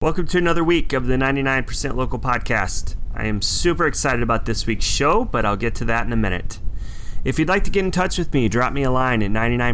Welcome to another week of the 99% Local Podcast. I am super excited about this week's show, but I'll get to that in a minute. If you'd like to get in touch with me, drop me a line at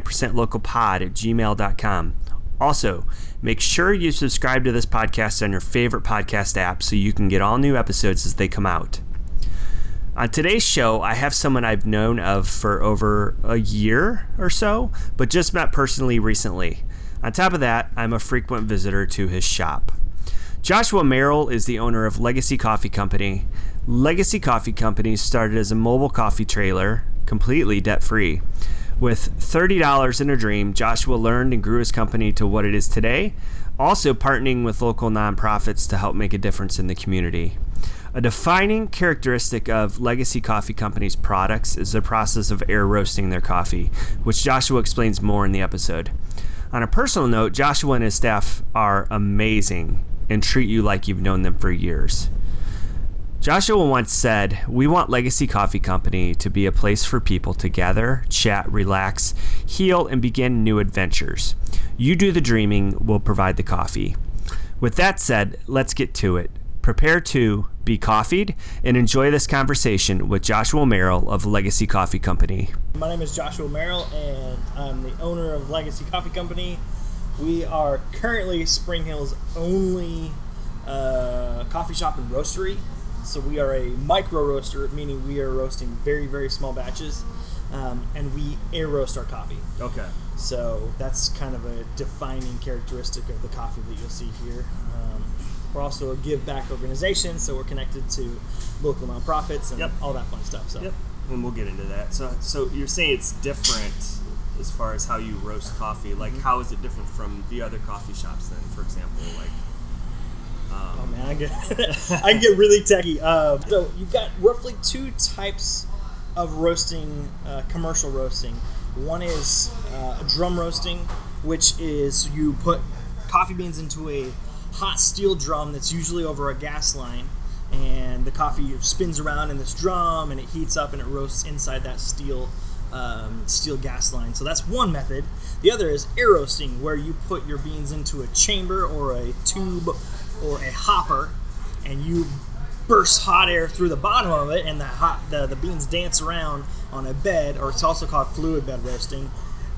99percentlocalpod@gmail.com. Also, make sure you subscribe to this podcast on your favorite podcast app so you can get all new episodes as they come out. On today's show, I have someone I've known of for over a year or so, but just met personally recently. On top of that, I'm a frequent visitor to his shop. Joshua Merrill is the owner of Legacy Coffee Company. Legacy Coffee Company started as a mobile coffee trailer, completely debt-free. With $30 in a dream, Joshua learned and grew his company to what it is today, also partnering with local nonprofits to help make a difference in the community. A defining characteristic of Legacy Coffee Company's products is the process of air roasting their coffee, which Joshua explains more in the episode. On a personal note, Joshua and his staff are amazing and treat you like you've known them for years. Joshua once said, "We want Legacy Coffee Company to be a place for people to gather, chat, relax, heal, and begin new adventures. You do the dreaming, we'll provide the coffee." With that said, let's get to it. Prepare to be coffeed and enjoy this conversation with Joshua Merrill of Legacy Coffee Company. My name is Joshua Merrill, and I'm the owner of Legacy Coffee Company. We are currently Spring Hill's only coffee shop and roastery. So we are a micro roaster, meaning we are roasting very, very small batches, and we air roast our coffee. Okay. So that's kind of a defining characteristic of the coffee that you'll see here. We're also a give back organization, so we're connected to local nonprofits and all that fun stuff. So. Yep, and we'll get into that. So you're saying it's different as far as how you roast coffee. Like, how is it different from the other coffee shops then, for example? Like, oh man, I can get really techy. So you've got roughly two types of roasting, commercial roasting. One is drum roasting, which is you put coffee beans into a hot steel drum that's usually over a gas line, and the coffee spins around in this drum and it heats up and it roasts inside that steel gas line. So that's one method. The other is air roasting, where you put your beans into a chamber or a tube or a hopper, and you burst hot air through the bottom of it, and the beans dance around on a bed, or it's also called fluid bed roasting.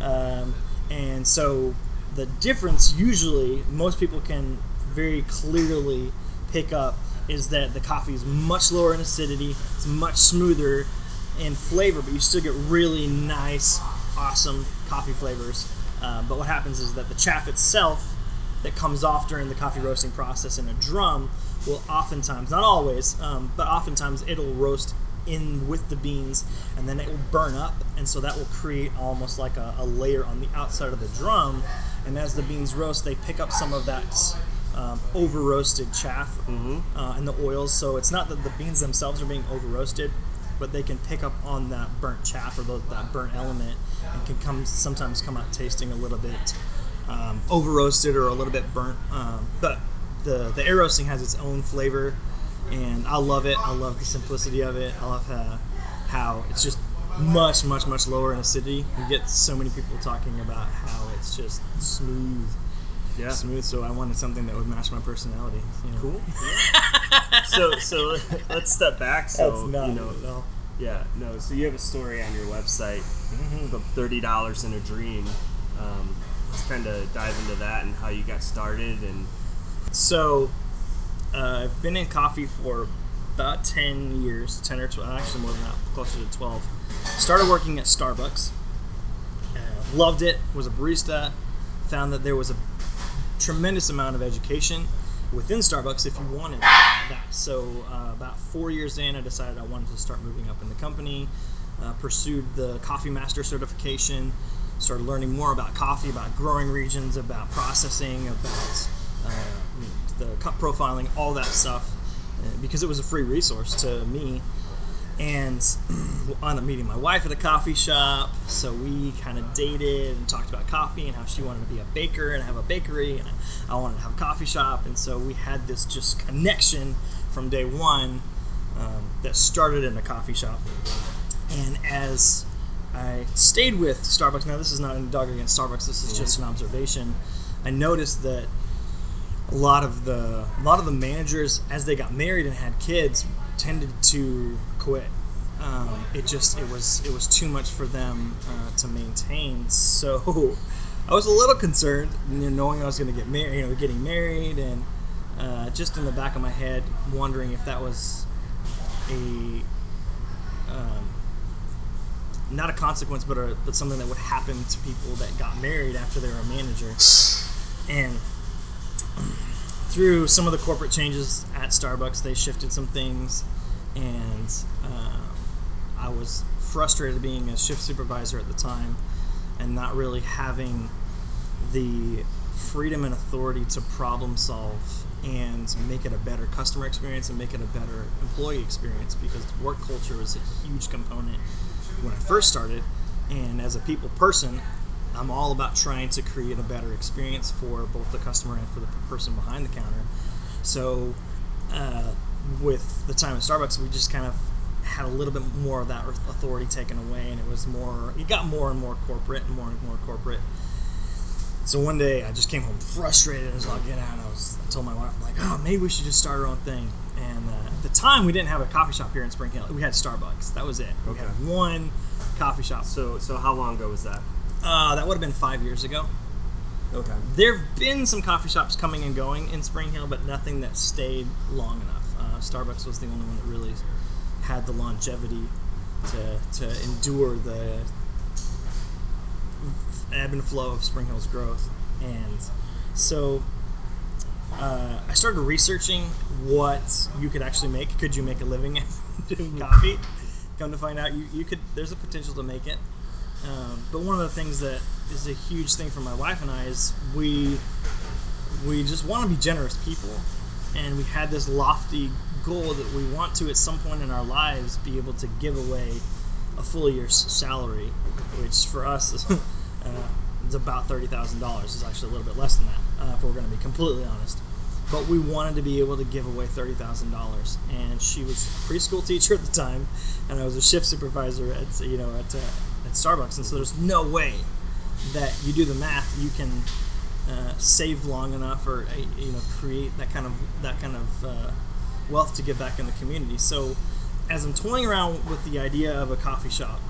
And so the difference, usually most people can very clearly pick up, is that the coffee is much lower in acidity, it's much smoother in flavor, but you still get really nice, awesome coffee flavors. But what happens is that the chaff itself that comes off during the coffee roasting process in a drum will oftentimes, not always, but oftentimes it'll roast in with the beans, and then it will burn up, and so that will create almost like a layer on the outside of the drum. And as the beans roast, they pick up some of that over roasted chaff and the oils. So it's not that the beans themselves are being over roasted, but they can pick up on that burnt chaff or that burnt element, and can sometimes come out tasting a little bit over roasted or a little bit burnt. But the air roasting has its own flavor, and I love it. I love the simplicity of it. I love how it's just much, much, much lower in acidity. You get so many people talking about how it's just smooth. Yeah. Smooth, so I wanted something that would match my personality. You know? Cool. Yeah. so let's step back. So That's not at all. Yeah, no. So you have a story on your website, the $30 in a dream. Let's kind of dive into that and how you got started. And so I've been in coffee for about 10 years, 10 or 12, actually more than that, closer to 12. Started working at Starbucks. Loved it. Was a barista. Found that there was a tremendous amount of education within Starbucks if you wanted that. So about 4 years in, I decided I wanted to start moving up in the company, pursued the Coffee Master certification, started learning more about coffee, about growing regions, about processing, about the cup profiling, all that stuff, because it was a free resource to me. And wound up meeting my wife at a coffee shop, so we kind of dated and talked about coffee and how she wanted to be a baker and have a bakery, and I wanted to have a coffee shop, and so we had this just connection from day one that started in a coffee shop. And as I stayed with Starbucks, now this is not a dog against Starbucks, this is just an observation, I noticed that a lot of the managers, as they got married and had kids, tended to quit. It was too much for them to maintain. So I was a little concerned, knowing I was going to get married, getting married, and just in the back of my head, wondering if that was not a consequence, but something that would happen to people that got married after they were a manager. And through some of the corporate changes at Starbucks, they shifted some things, and I was frustrated being a shift supervisor at the time and not really having the freedom and authority to problem solve and make it a better customer experience and make it a better employee experience, because work culture was a huge component when I first started. And as a people person, I'm all about trying to create a better experience for both the customer and for the person behind the counter. So with the time at Starbucks, we just kind of had a little bit more of that authority taken away, and it got more and more corporate and more corporate. So one day I just came home frustrated as all get out, and I told my wife, I'm like, oh, maybe we should just start our own thing. And at the time, we didn't have a coffee shop here in Spring Hill. We had Starbucks. That was it. We had one coffee shop. So how long ago was that? That would have been 5 years ago. Okay. There have been some coffee shops coming and going in Spring Hill, but nothing that stayed long enough. Starbucks was the only one that really had the longevity to endure the ebb and flow of Spring Hill's growth. And so I started researching what you could actually make. Could you make a living doing coffee? Come to find out, you could. There's a potential to make it. But one of the things that is a huge thing for my wife and I is we just want to be generous people, and we had this lofty goal that we want to, at some point in our lives, be able to give away a full year's salary, which for us is it's about $30,000. It's actually a little bit less than that, if we're going to be completely honest. But we wanted to be able to give away $30,000, and she was a preschool teacher at the time, and I was a shift supervisor at Starbucks, and so there's no way that you do the math, you can save long enough or create that kind of wealth to give back in the community. So as I'm toying around with the idea of a coffee shop,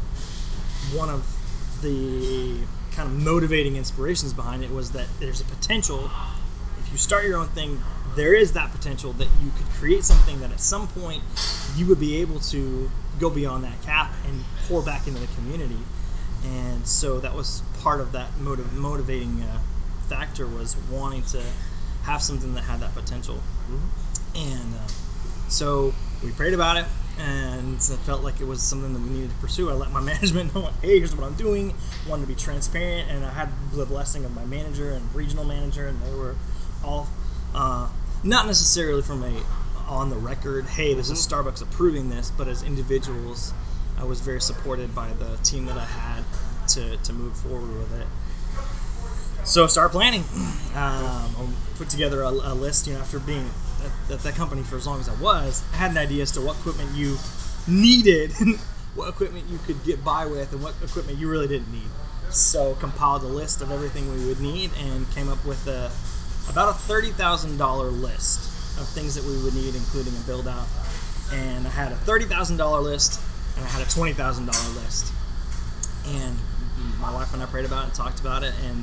one of the kind of motivating inspirations behind it was that there's a potential, if you start your own thing, there is that potential that you could create something that at some point you would be able to go beyond that cap and pour back into the community. And so that was part of that motivating factor, was wanting to have something that had that potential. And so we prayed about it, and it felt like it was something that we needed to pursue. I let my management know, hey, here's what I'm doing. Wanted to be transparent, and I had the blessing of my manager and regional manager, and they were all not necessarily from a on the record, hey, this is Starbucks approving this, but as individuals, I was very supported by the team that I had to move forward with it. So I started planning. I put together a list, after being at that company for as long as I was. I had an idea as to what equipment you needed, what equipment you could get by with, and what equipment you really didn't need. So compiled a list of everything we would need and came up with about a $30,000 list of things that we would need, including a build out. And I had a $30,000 list and I had a $20,000 list. And my wife and I prayed about it and talked about it. And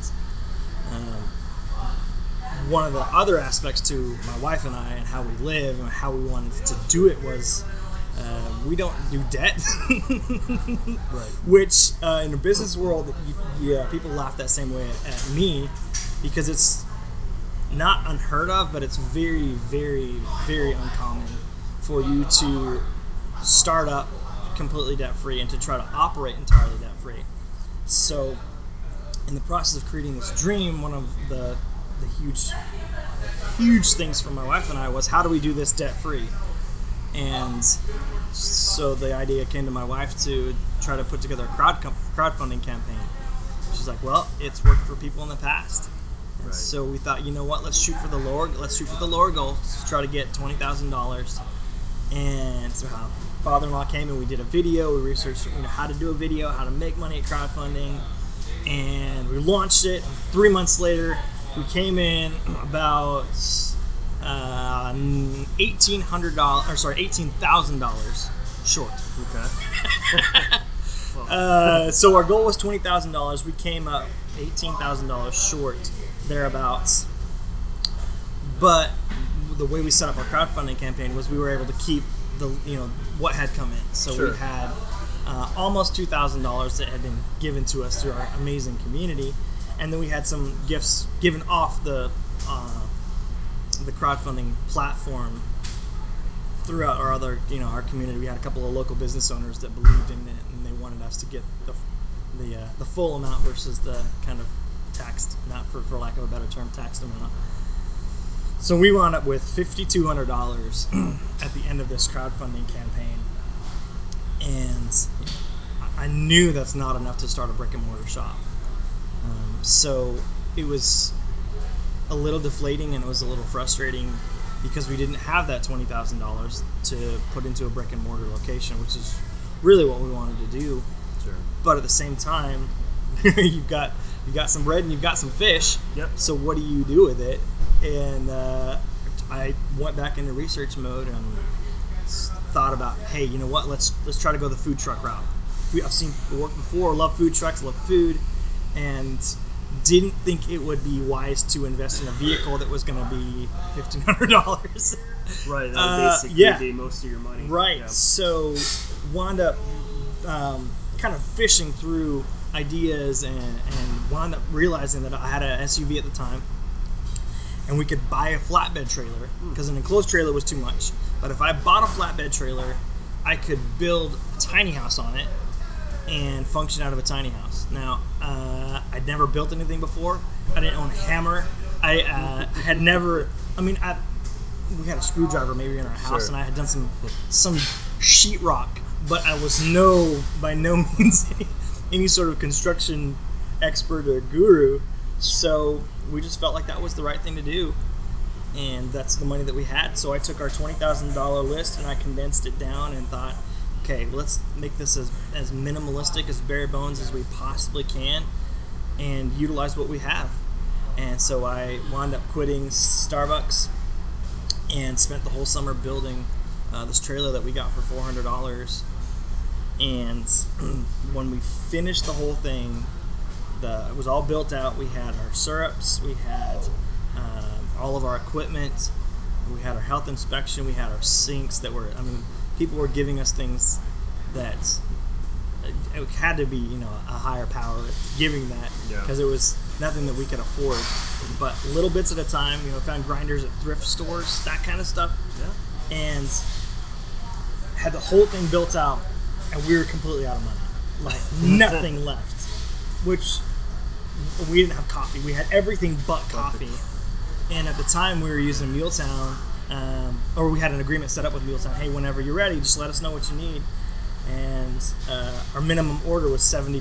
one of the other aspects to my wife and I and how we live and how we wanted to do it was we don't do debt. Right. Which in the business world, people laugh that same way at me, because it's not unheard of, but it's very, very, very uncommon for you to start up completely debt-free and to try to operate entirely debt-free. So in the process of creating this dream, one of the huge things for my wife and I was, how do we do this debt-free? And so the idea came to my wife to try to put together a crowdfunding campaign. She's like, well, it's worked for people in the past. And so we thought, you know what, let's shoot for the lower goal. Let's try to get $20,000. And so my father-in-law came and we did a video. We researched how to do a video, how to make money at crowdfunding. And we launched it. 3 months later, We came in about $18,000 short. Okay. So our goal was $20,000. We came up $18,000 short, thereabouts. But the way we set up our crowdfunding campaign was we were able to keep what had come in. So Sure. we had almost $2,000 that had been given to us through our amazing community, and then we had some gifts given off the crowdfunding platform throughout our our community. We had a couple of local business owners that believed in it, and they wanted us to get the full amount versus the kind of taxed, not for lack of a better term, taxed amount. So we wound up with $5,200 at the end of this crowdfunding campaign, and I knew that's not enough to start a brick and mortar shop. So it was a little deflating, and it was a little frustrating because we didn't have that $20,000 to put into a brick and mortar location, which is really what we wanted to do. Sure. But at the same time, you've got some bread and you've got some fish. Yep. So what do you do with it? And I went back into research mode and thought about, hey, you know what? Let's try to go the food truck route. I've seen work before. Love food trucks. Love food, and didn't think it would be wise to invest in a vehicle that was going to be $1,500. Right. That would basically be most of your money. Right. Yeah. So wound up kind of fishing through ideas and wound up realizing that I had an SUV at the time, and we could buy a flatbed trailer because an enclosed trailer was too much. But if I bought a flatbed trailer, I could build a tiny house on it and function out of a tiny house. Now, I'd never built anything before. I didn't own a hammer. I had never. I mean, we had a screwdriver maybe in our house, Sure. and I had done some sheetrock, but I was by no means any sort of construction expert or guru. So we just felt like that was the right thing to do, and that's the money that we had. So I took our $20,000 list and I condensed it down and thought, okay, let's make this as minimalistic, as bare bones as we possibly can, and utilize what we have. And so I wound up quitting Starbucks and spent the whole summer building this trailer that we got for $400. And when we finished the whole thing, it was all built out. We had our syrups, we had all of our equipment, we had our health inspection, we had our sinks that were, people were giving us things that it had to be, a higher power giving that, because it was nothing that we could afford. But little bits at a time, found grinders at thrift stores, that kind of stuff. Yeah. And had the whole thing built out, and we were completely out of money. Like, nothing left. Which, we didn't have coffee. We had everything but coffee. And at the time, we were using Muletown, or we had an agreement set up with Muletown. Hey, whenever you're ready, just let us know what you need. And our minimum order was $70.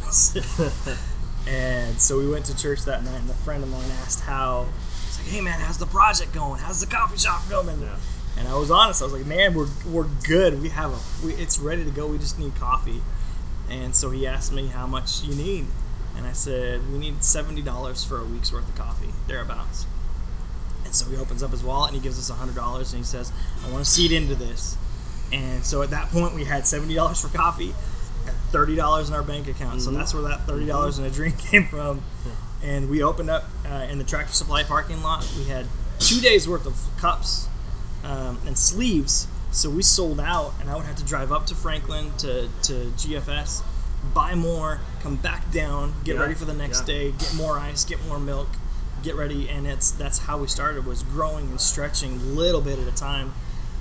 And so we went to church that night, and a friend of mine asked how. He's like, hey man, how's the project going? How's the coffee shop going? Yeah. And I was honest. I was like, man, we're good. It's ready to go. We just need coffee. And so he asked me how much you need. And I said, we need $70 for a week's worth of coffee, thereabouts. And so he opens up his wallet and he gives us $100 and he says, I want to seed into this. And so at that point we had $70 for coffee and $30 in our bank account. Mm-hmm. So that's where that $30 in a drink came from. And we opened up in the Tractor Supply parking lot. We had 2 days worth of cups and sleeves. So we sold out, and I would have to drive up to Franklin to GFS, buy more, come back down, get ready for the next day, get more ice, get more milk, get ready. And that's how we started, was growing and stretching a little bit at a time.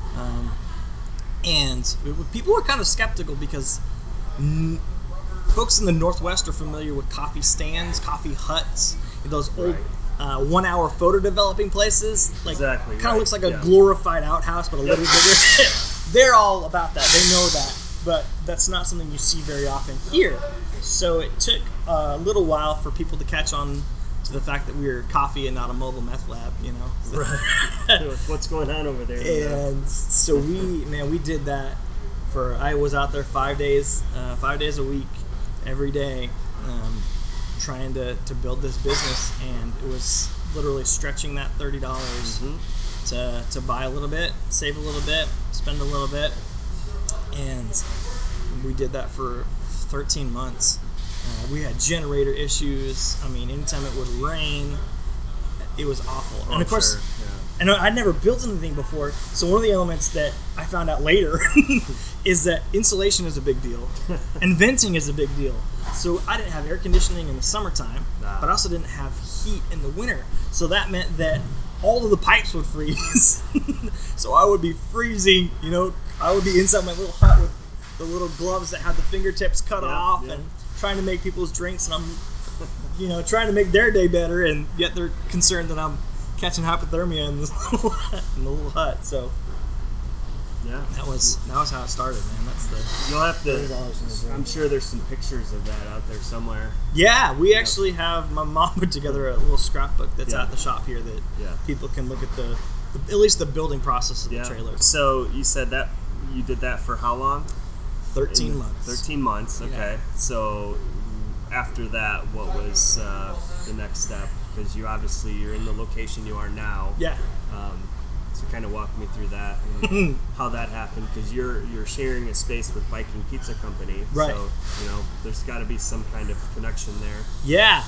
People were kind of skeptical because folks in the Northwest are familiar with coffee stands, coffee huts, those old 1 hour photo developing places. Like, exactly. Kind of looks like a glorified outhouse, but a little bigger. They're all about that. They know that. But that's not something you see very often here. So it took a little while for people to catch on to the fact that we were coffee and not a mobile meth lab, Right. What's going on over there? And so we did that I was out there 5 days a week, every day, trying to build this business, and it was literally stretching that $30 to buy a little bit, save a little bit, spend a little bit, and we did that for 13 months. We had generator issues. I mean, anytime it would rain, it was awful. Oh, and of course, sure. Yeah. and I'd never built anything before, so one of the elements that I found out later is that insulation is a big deal, and venting is a big deal. So I didn't have air conditioning in the summertime, but I also didn't have heat in the winter. So that meant that all of the pipes would freeze. So I would be freezing, I would be inside my little hut with the little gloves that had the fingertips cut off and trying to make people's drinks, and I'm, trying to make their day better, and yet they're concerned that I'm catching hypothermia in the little hut. So yeah, that was how it started, man. That's the you'll have to. I'm sure there's some pictures of that out there somewhere. Yeah, we actually have. My mom put together a little scrapbook that's at the shop here that people can look at at least the building process of the trailer. So you said that you did that for how long? 13 months. 13 months. Okay. Yeah. So after that, what was the next step? Because you're in the location you are now. Yeah. So kind of walk me through that and how that happened, because you're sharing a space with Viking Pizza Company. Right. So there's got to be some kind of connection there. Yeah.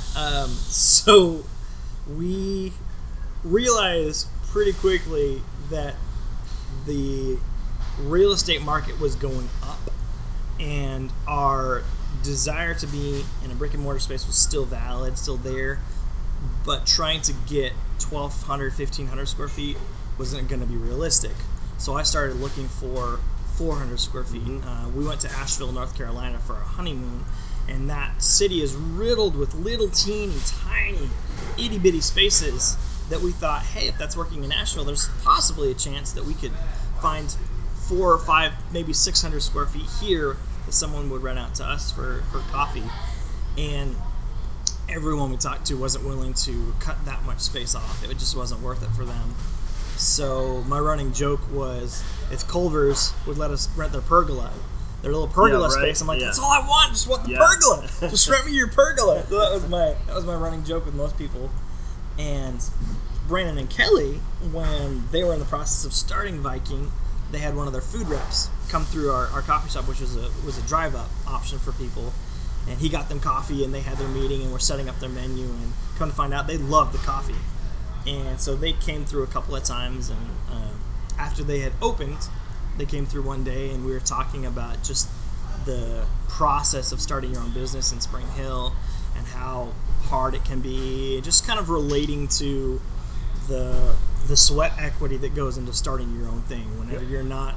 So we realized pretty quickly that the real estate market was going up, and our desire to be in a brick and mortar space was still valid, still there, but trying to get 1,200, 1,500 square feet wasn't going to be realistic. So I started looking for 400 square feet. We went to Asheville, North Carolina for our honeymoon, and that city is riddled with little teeny tiny itty bitty spaces that we thought, hey, if that's working in Asheville, there's possibly a chance that we could find 4 or 5, maybe 600 square feet here that someone would rent out to us for coffee. And everyone we talked to wasn't willing to cut that much space off. It just wasn't worth it for them. So my running joke was, if Culver's would let us rent their pergola, their little pergola space, I'm like, that's all I want. Just want the pergola. Just rent me your pergola. So that was my running joke with most people. And Brandon and Kelly, when they were in the process of starting Viking, they had one of their food reps come through our coffee shop, which was a drive-up option for people. And he got them coffee, and they had their meeting, and we're setting up their menu. And come to find out, they loved the coffee. And so they came through a couple of times, and after they had opened, they came through one day, and we were talking about just the process of starting your own business in Spring Hill and how hard it can be, just kind of relating to the sweat equity that goes into starting your own thing. Whenever you're not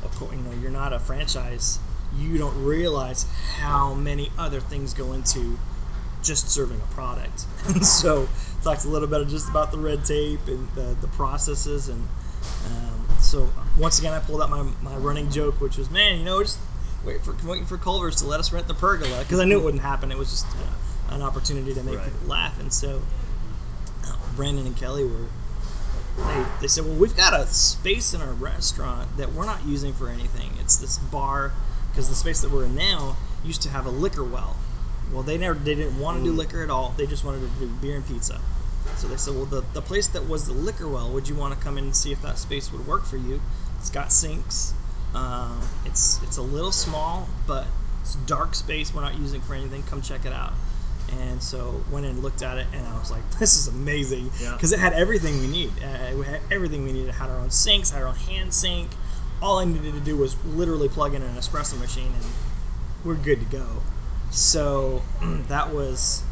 a franchise, you don't realize how many other things go into just serving a product. And so talked a little bit just about the red tape and the processes, and so once again I pulled out my running joke, which was, man, just waiting for Culver's to let us rent the pergola, because I knew it wouldn't happen. It was just an opportunity to make people laugh. And so Brandon and Kelly they said, well, we've got a space in our restaurant that we're not using for anything. It's this bar, because the space that we're in now used to have a liquor well. Well, they didn't want to do liquor at all. They just wanted to do beer and pizza. So they said, well, the place that was the liquor well, would you want to come in and see if that space would work for you? It's got sinks. It's a little small, but it's a dark space we're not using for anything. Come check it out. And so went in and looked at it, and I was like, this is amazing, because it had everything we need. We had everything we needed. It had our own sinks, had our own hand sink. All I needed to do was literally plug in an espresso machine, and we're good to go. So that was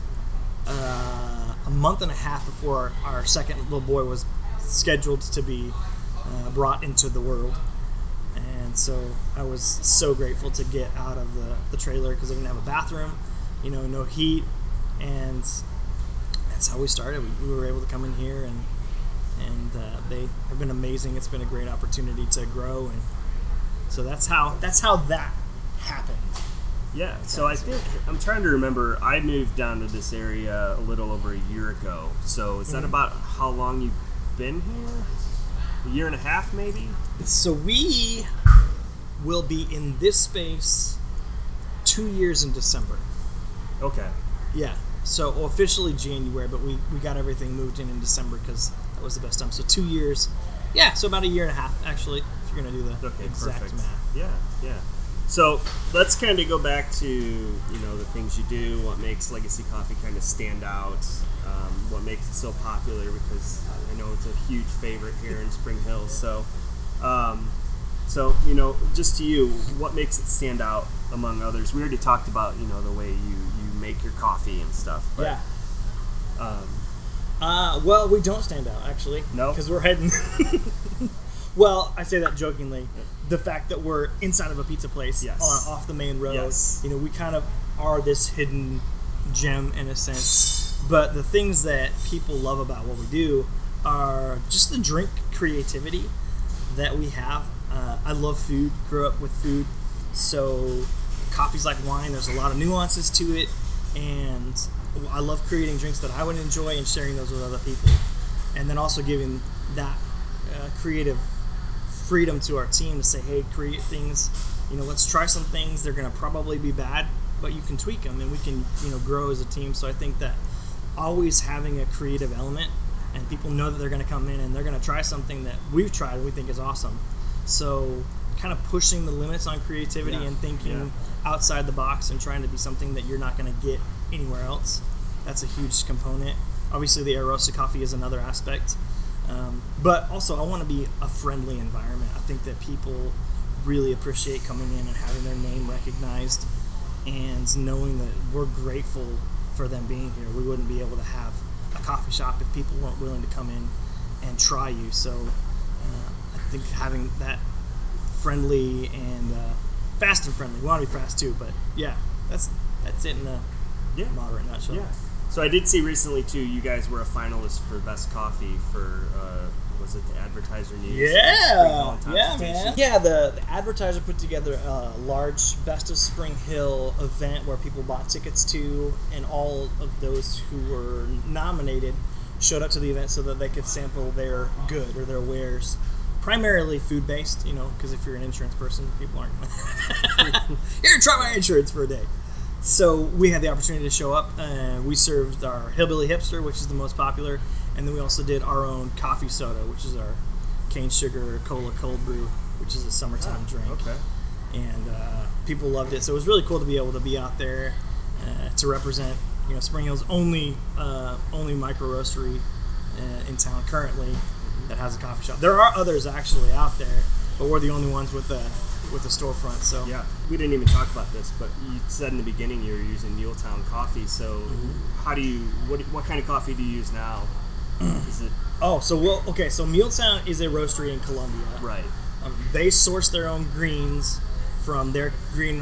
a month and a half before our second little boy was scheduled to be brought into the world. And so I was so grateful to get out of the trailer, because I didn't have a bathroom, no heat. And that's how we started. We were able to come in here, and they have been amazing. It's been a great opportunity to grow, and so that's how that happened. Yeah, so I think, I'm trying to remember, I moved down to this area a little over a year ago. So is that about how long you've been here? A year and a half, maybe? So we will be in this space 2 years in December. Okay. Yeah. So officially January, but we got everything moved in December because that was the best time. So 2 years, so about a year and a half actually, if you're gonna do the exact perfect. math. Yeah. So let's kind of go back to the things you do, what makes Legacy Coffee kind of stand out, what makes it so popular, because I know it's a huge favorite here in Spring Hill. So, just to you, what makes it stand out among others? We already talked about the way you make your coffee and stuff. But, well, we don't stand out actually. No, because we're heading. Well, I say that jokingly. The fact that we're inside of a pizza place off the main road, we kind of are this hidden gem in a sense. But the things that people love about what we do are just the drink creativity that we have. I love food, grew up with food, so coffee's like wine. There's a lot of nuances to it, and I love creating drinks that I would enjoy and sharing those with other people, and then also giving that creative freedom to our team to say, hey, create things, let's try some things. They're going to probably be bad, but you can tweak them and we can, grow as a team. So I think that always having a creative element, and people know that they're going to come in and they're going to try something that we've tried and we think is awesome. So kind of pushing the limits on creativity and thinking outside the box and trying to be something that you're not going to get anywhere else. That's a huge component. Obviously the air roasted coffee is another aspect. But also, I want to be a friendly environment. I think that people really appreciate coming in and having their name recognized and knowing that we're grateful for them being here. We wouldn't be able to have a coffee shop if people weren't willing to come in and try you. So I think having that friendly and fast and friendly. We want to be fast too, but that's it in a moderate nutshell. Yeah. So I did see recently too, you guys were a finalist for Best Coffee for was it the Advertiser News? Yeah, man. Yeah, the Advertiser put together a large Best of Spring Hill event where people bought tickets to, and all of those who were nominated showed up to the event so that they could sample their good or their wares. Primarily food-based, because if you're an insurance person, people aren't going to... Here, try my insurance for a day. So we had the opportunity to show up. We served our Hillbilly Hipster, which is the most popular, and then we also did our own coffee soda, which is our cane sugar cola cold brew, which is a summertime drink. Okay. And people loved it. So it was really cool to be able to be out there to represent, Spring Hill's only micro roastery in town currently that has a coffee shop. There are others actually out there, but we're the only ones with the storefront. So we didn't even talk about this, but you said in the beginning you were using Muletown coffee. So how do you what kind of coffee do you use now? Is it so Muletown is a roastery in Columbia. Right. They source their own greens from their green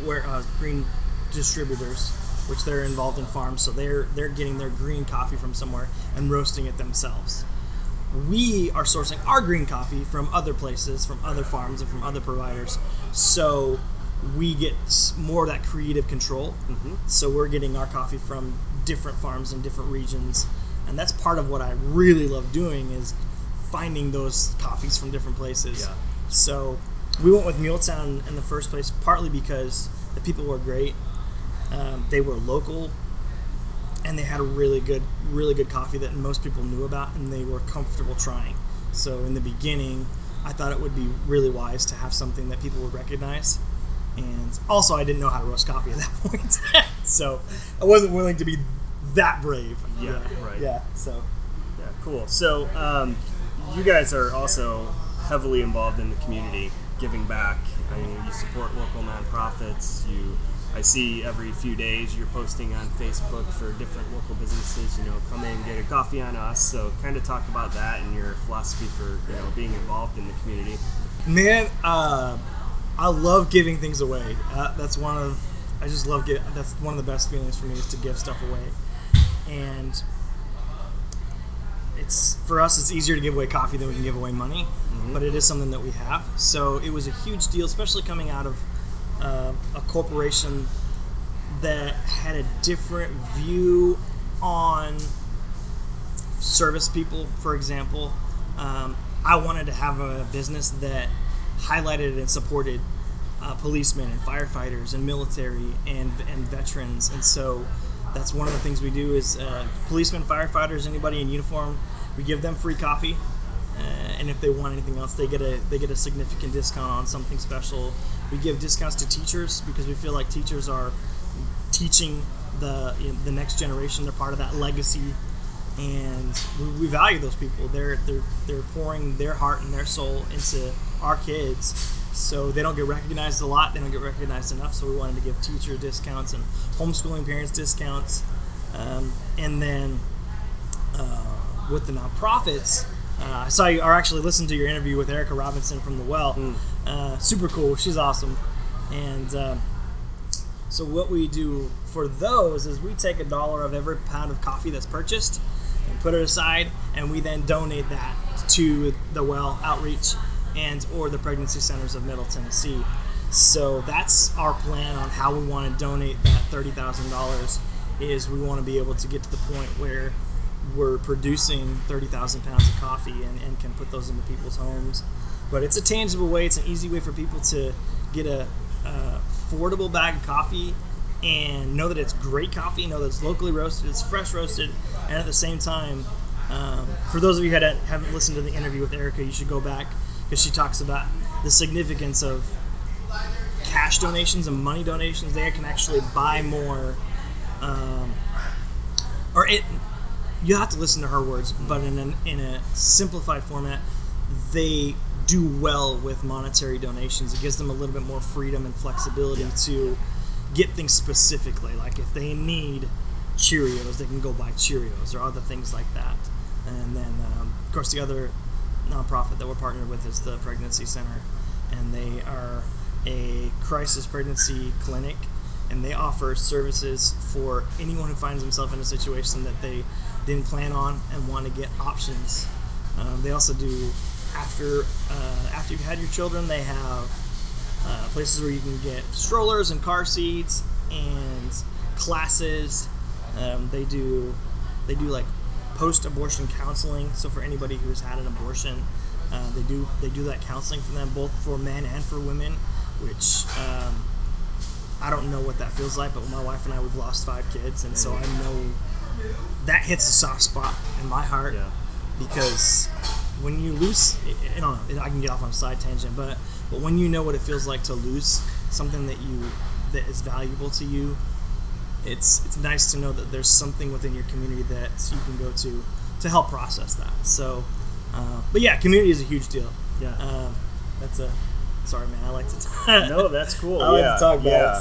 distributors, which they're involved in farms. So they're getting their green coffee from somewhere and roasting it themselves. We are sourcing our green coffee from other places, from other farms, and from other providers. So we get more of that creative control. So we're getting our coffee from different farms in different regions. And that's part of what I really love doing, is finding those coffees from different places. Yeah. So we went with Muletown in the first place, partly because the people were great. They were local. And they had a really good coffee that most people knew about, and they were comfortable trying. So in the beginning, I thought it would be really wise to have something that people would recognize. And also, I didn't know how to roast coffee at that point. So I wasn't willing to be that brave. Yeah, right. Yeah, so. Yeah, cool. So you guys are also heavily involved in the community, giving back. I mean, you support local nonprofits. I see every few days you're posting on Facebook for different local businesses, come in and get a coffee on us. So kind of talk about that and your philosophy for, being involved in the community. Man, I love giving things away. That's one of the best feelings for me, is to give stuff away. And for us, it's easier to give away coffee than we can give away money, but it is something that we have. So it was a huge deal, especially coming out of a corporation that had a different view on service people, for example. I wanted to have a business that highlighted and supported policemen and firefighters and military and veterans, and so that's one of the things we do is policemen, firefighters, anybody in uniform, we give them free coffee. And if they want anything else, they get a significant discount on something special. We give discounts to teachers because we feel like teachers are teaching the next generation. They're part of that legacy, and we value those people. They're pouring their heart and their soul into our kids, so they don't get recognized a lot. They don't get recognized enough. So we wanted to give teacher discounts and homeschooling parents discounts, and then with the nonprofits. I saw you, or actually listened to your interview with Erica Robinson from The Well. Super cool. She's awesome. And so what we do for those is we take $1 of every pound of coffee that's purchased and put it aside, and we then donate that to The Well Outreach and or the pregnancy centers of Middle Tennessee. So that's our plan on how we want to donate that $30,000 is we want to be able to get to the point where we're producing 30,000 pounds of coffee and can put those into people's homes. But it's a tangible way, it's an easy way for people to get a affordable bag of coffee and know that it's great coffee, know that it's locally roasted, it's fresh roasted, and at the same time, for those of you who haven't listened to the interview with Erica, you should go back because she talks about the significance of cash donations and money donations. They can actually buy more, you have to listen to her words, but in a simplified format, they do well with monetary donations. It gives them a little bit more freedom and flexibility to get things specifically. Like if they need Cheerios, they can go buy Cheerios or other things like that. And then, of course, the other nonprofit that we're partnered with is the Pregnancy Center, and they are a crisis pregnancy clinic, and they offer services for anyone who finds themselves in a situation that they didn't plan on and want to get options. They also do, after you've had your children, they have places where you can get strollers and car seats and classes. They do like post-abortion counseling. So for anybody who has had an abortion, they do that counseling for them, both for men and for women, which I don't know what that feels like, but my wife and I, we've lost 5 kids, and so I know that hits a soft spot in my heart, because when you lose, I can get off on a side tangent, but when you know what it feels like to lose something that is valuable to you, it's nice to know that there's something within your community that you can go to help process that. So, but yeah, community is a huge deal. Yeah. Sorry, man. I like to talk. No, that's cool. I like to talk about it.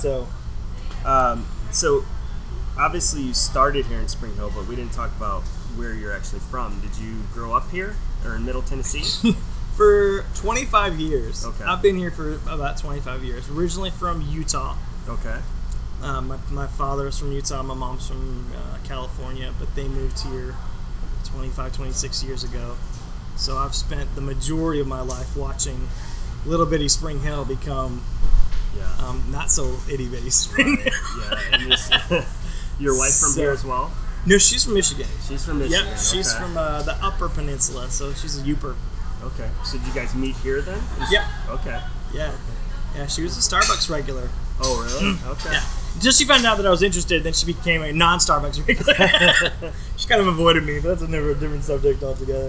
So obviously you started here in Spring Hill, but we didn't talk about where you're actually from. Did you grow up here or in Middle Tennessee? For 25 years. Okay. I've been here for about 25 years. Originally from Utah. Okay. My father's from Utah. My mom's from California, but they moved here 26 years ago. So I've spent the majority of my life watching little bitty Spring Hill become not so itty bitty Spring Hill. And your wife from here as well? No, she's from Michigan. She's from Michigan. Yep, she's from the Upper Peninsula, so she's a Yooper. Okay. So did you guys meet here then? Yep. Okay. Yeah. Yeah, she was a Starbucks regular. Oh, really? Okay. Yeah. Until she found out that I was interested, then she became a non-Starbucks regular. She kind of avoided me, but that's a different subject altogether.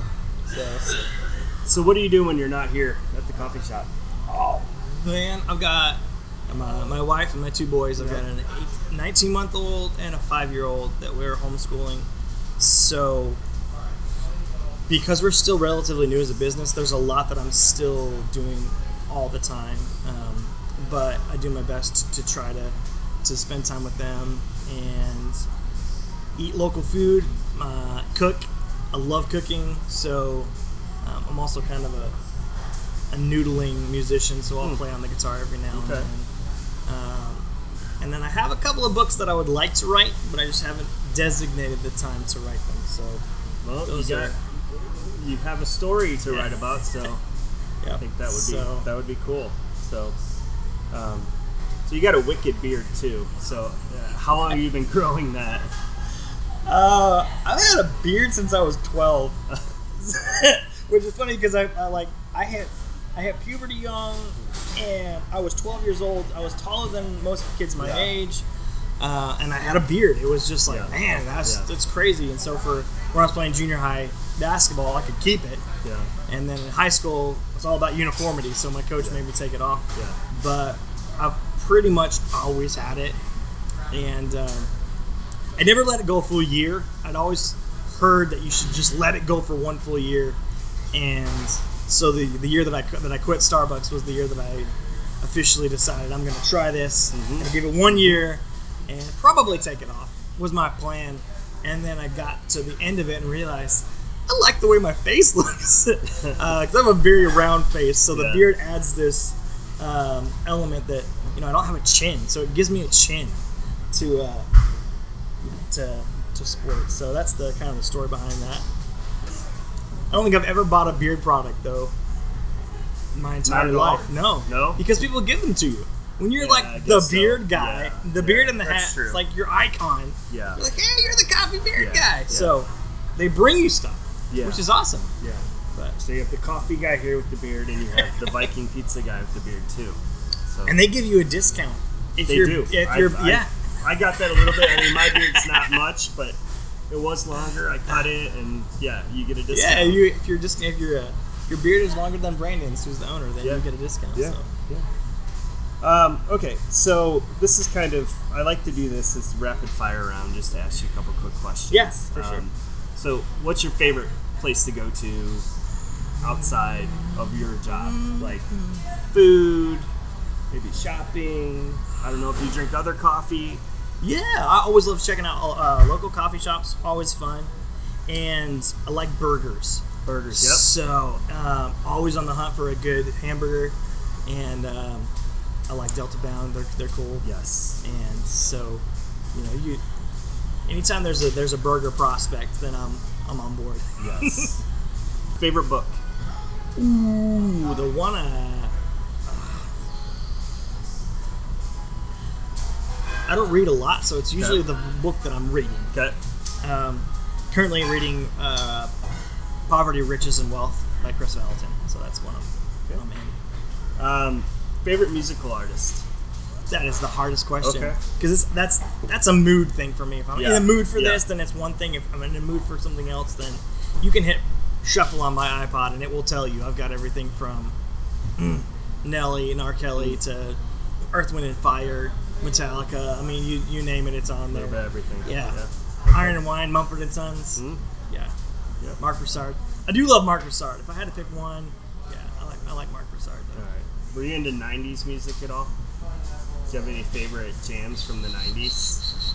So what do you do when you're not here at the coffee shop? Oh, man, I've got my wife and my 2 boys. I've got a 19-month-old and a 5-year-old that we're homeschooling. So because we're still relatively new as a business, there's a lot that I'm still doing all the time. But I do my best to try to spend time with them and eat local food, cook. I love cooking, so I'm also kind of a noodling musician, so I'll play on the guitar every now and then. And then I have a couple of books that I would like to write, but I just haven't designated the time to write them. So, you have a story to write about, so I think that would be cool. So, so you got a wicked beard too. So, how long have you been growing that? I've had a beard since I was 12, which is funny because I hit puberty young, and I was 12 years old. I was taller than most kids my age. and I had a beard. It was just like, man, that's crazy. And so for when I was playing junior high basketball, I could keep it. Yeah. And then in high school, it's all about uniformity, so my coach made me take it off. Yeah. But I've pretty much always had it, and I never let it go a full year. I'd always heard that you should just let it go for one full year, and so the year that I quit Starbucks was the year that I officially decided I'm going to try this and give it 1 year and probably take it off was my plan. And then I got to the end of it and realized I like the way my face looks because I have a very round face, so the beard adds this element that I don't have a chin, so it gives me a chin to sport. So that's the kind of the story behind that. I don't think I've ever bought a beard product though my entire life. No, because people give them to you. When you're like the beard guy, the beard and the hat, it's like your icon. Yeah. You're like, hey, you're the coffee beard guy. Yeah. So they bring you stuff, which is awesome. Yeah. But so you have the coffee guy here with the beard, and you have the Viking pizza guy with the beard too. So. And they give you a discount. If I got that a little bit. I mean, my beard's not much, but it was longer. I cut it, and you get a discount. Yeah, if your beard is longer than Brandon's, who's the owner, then you get a discount. Yeah. So. Yeah. Okay, so this is kind of, I like to do this as rapid fire round just to ask you a couple quick questions. Yes, for sure. So what's your favorite place to go to outside of your job? Like food, maybe shopping, I don't know if you drink other coffee. Yeah, I always love checking out local coffee shops, always fun. And I like burgers. Burgers, yep. So always on the hunt for a good hamburger. And I like Delta Bound. They're cool. Yes. And so, anytime there's a burger prospect, then I'm on board. Yes. Favorite book? Ooh, the one I don't read a lot, so it's usually the book that I'm reading. Okay. Currently reading Poverty, Riches, and Wealth by Chris Valentin. So that's one I'm in. Favorite musical artist? That is the hardest question. Okay. Because that's a mood thing for me. If I'm in the mood for this, then it's one thing. If I'm in the mood for something else, then you can hit shuffle on my iPod and it will tell you. I've got everything from Nelly and R. Kelly to Earth, Wind, and Fire, Metallica. I mean, you name it, it's on there. A little bit of everything. Yeah. Iron and Wine, Mumford and Sons. Mm-hmm. Yeah. Mark Broussard. I do love Mark Broussard. If I had to pick one, I like Mark Broussard. All right. Were you into 90s music at all? Do you have any favorite jams from the 90s?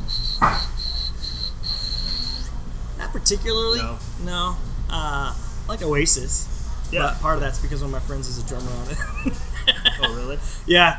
Not particularly. No. I like Oasis. Yeah. But part of that's because one of my friends is a drummer on it. Oh, really? Yeah.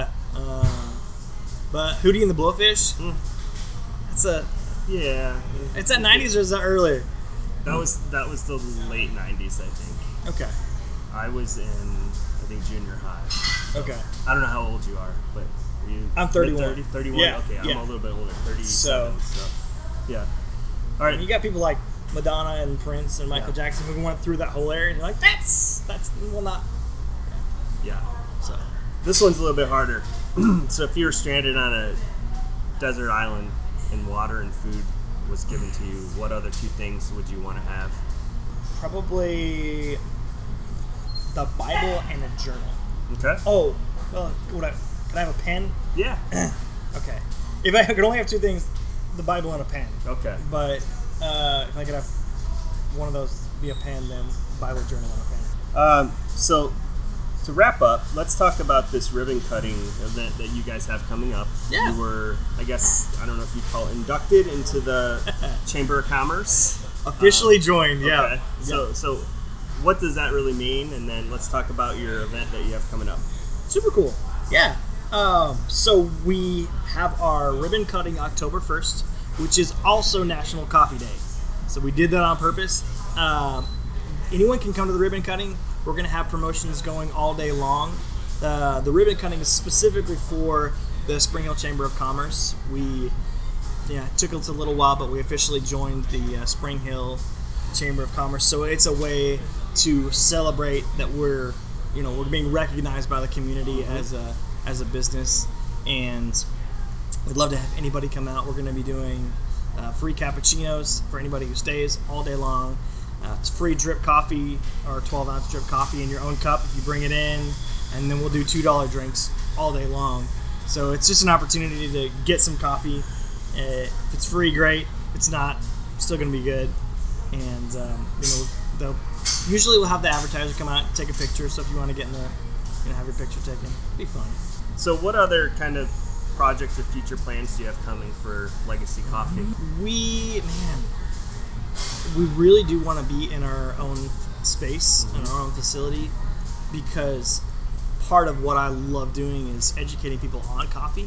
But Hootie and the Blowfish. It's that 90s or is that earlier? That was the late 90s, I think. Okay. I was in, I think, junior high. So Okay. I don't know how old you are, but are you? I'm 31. 30, 31? Yeah. Okay, I'm a little bit older, 37. So yeah. All right. And you got people like Madonna and Prince and Michael Jackson who went through that whole area, and you're like, that's not. Yeah. So this one's a little bit harder. So if you were stranded on a desert island and water and food was given to you, what other two things would you want to have? Probably the Bible and a journal. Okay. Oh, well, could I have a pen? Yeah. Okay. If I could only have two things, the Bible and a pen. Okay. But if I could have one of those be a pen, then Bible, journal, and a pen. So to wrap up, let's talk about this ribbon cutting event that you guys have coming up. Yeah. You were, I don't know if you call it inducted into the Chamber of Commerce. Officially joined, yeah. Okay. So what does that really mean? And then let's talk about your event that you have coming up. Super cool. Yeah. So we have our ribbon cutting October 1st, which is also National Coffee Day. So we did that on purpose. Anyone can come to the ribbon cutting. We're going to have promotions going all day long. The ribbon cutting is specifically for the Spring Hill Chamber of Commerce. It took us a little while, but we officially joined the Spring Hill Chamber of Commerce. So it's a way to celebrate that we're being recognized by the community as a business, and We'd love to have anybody come out. We're going to be doing free cappuccinos for anybody who stays all day long. It's free drip coffee, or 12-ounce drip coffee in your own cup if you bring it in, and then we'll do $2 drinks all day long. So it's just an opportunity to get some coffee. If it's free, great. If it's not, still going to be good. And usually we'll have the advertiser come out and take a picture. So if you want to get in there, have your picture taken, it'll be fun. So what other kind of projects or future plans do you have coming for Legacy Coffee? We really do want to be in our own space, in our own facility, because part of what I love doing is educating people on coffee.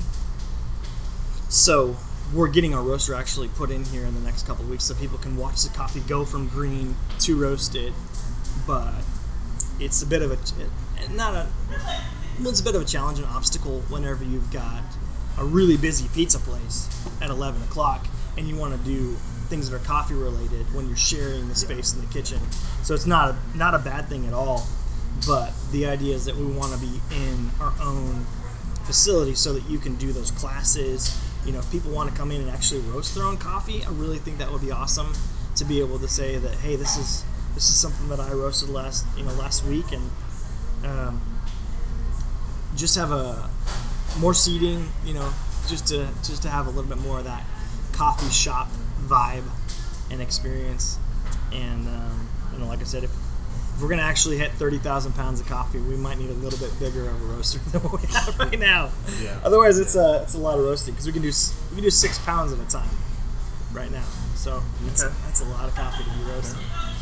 So we're getting our roaster actually put in here in the next couple of weeks so people can watch the coffee go from green to roasted. But it's a bit of a challenge, an obstacle whenever you've got a really busy pizza place at 11 o'clock and you want to do things that are coffee related when you're sharing the space in the kitchen. So it's not a bad thing at all, but the idea is that we want to be in our own facility so that you can do those classes. If people want to come in and actually roast their own coffee, I really think that would be awesome to be able to say that, hey, this is something that I roasted last week, and just have more seating, just to have a little bit more of that coffee shop vibe and experience. And like I said, if we're gonna actually hit 30,000 pounds of coffee, we might need a little bit bigger of a roaster than what we have right now. Yeah. Otherwise, it's a lot of roasting, because we can do 6 pounds at a time right now. So that's a lot of coffee to be roasting.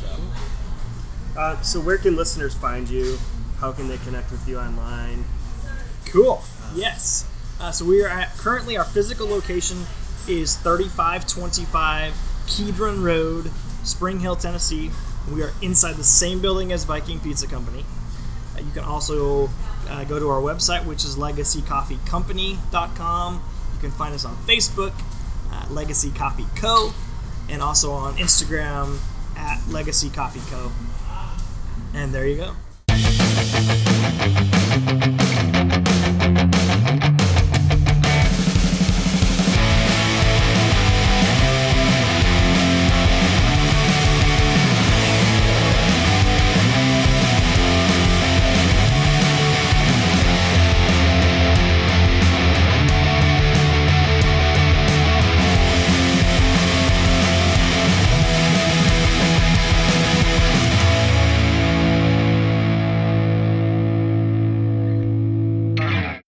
So where can listeners find you? How can they connect with you online? Cool. Yes. So we are currently, our physical location is 3525 Kedron Road, Spring Hill, Tennessee. We are inside the same building as Viking Pizza Company. You can also go to our website, which is legacycoffeecompany.com. You can find us on Facebook, Legacy Coffee Co., and also on Instagram at Legacy Coffee Co. And there you go.